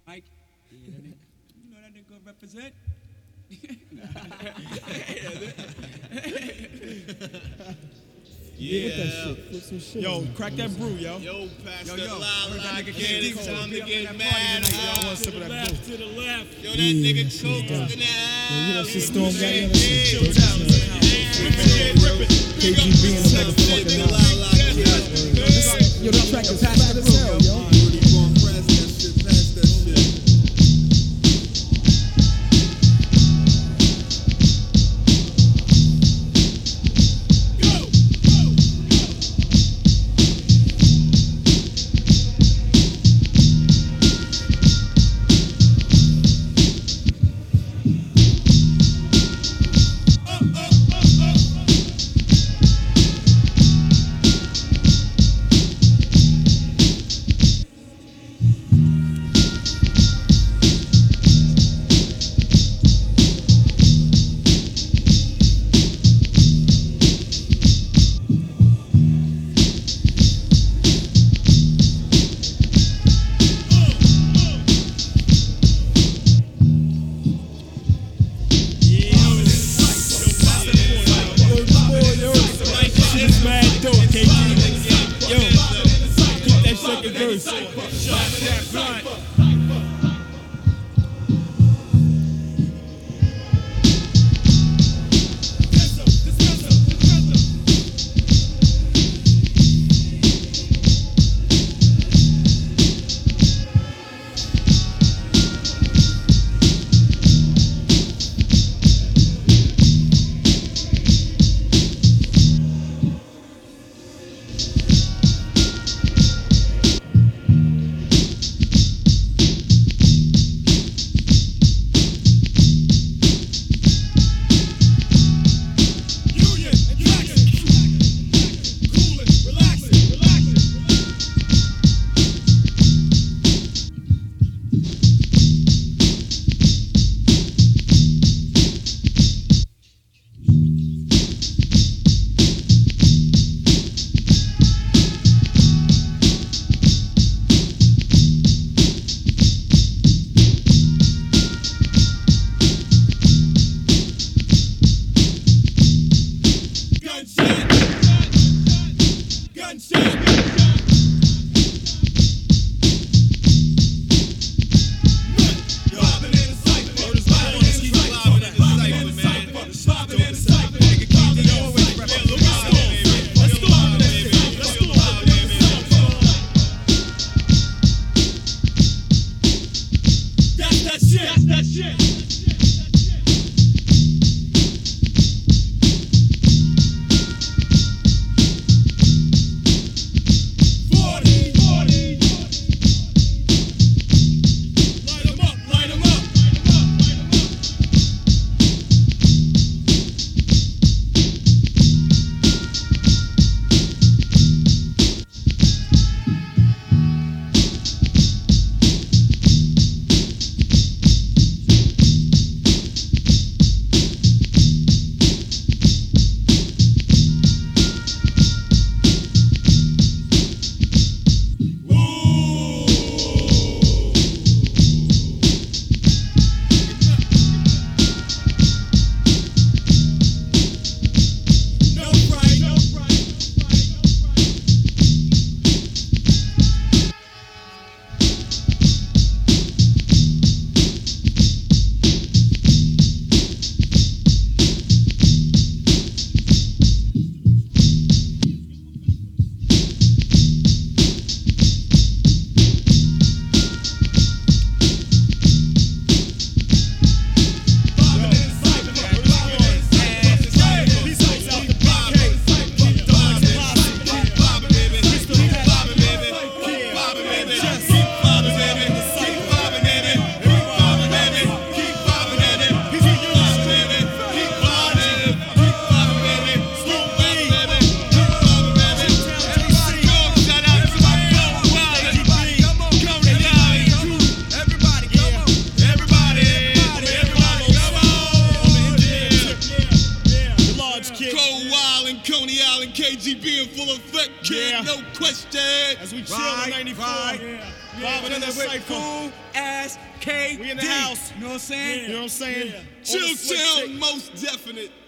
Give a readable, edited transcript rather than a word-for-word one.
Mike, yeah, that nigga, you know that nigga represent. Yeah. Yo, crack that brew, yo. Yo, Pastor Yo, Lala, nigga kid, Steve it's time to Cole. get That mad. party tonight, Yo, y'all. Some of that brew. To the left. Yo, that nigga choked in the You know, house. she stormed out Yeah, the other shit. yeah, KGB in the motherfucking house. Yo, that track is fat as hell, yo. Coney Island, KGB in full effect, kid. No question. As we chill on 94. Vibing in the cypher. Cool ass KD. We in the house. You know what I'm saying? You know what I'm saying? Chill, On the switch chill, tape. most definite.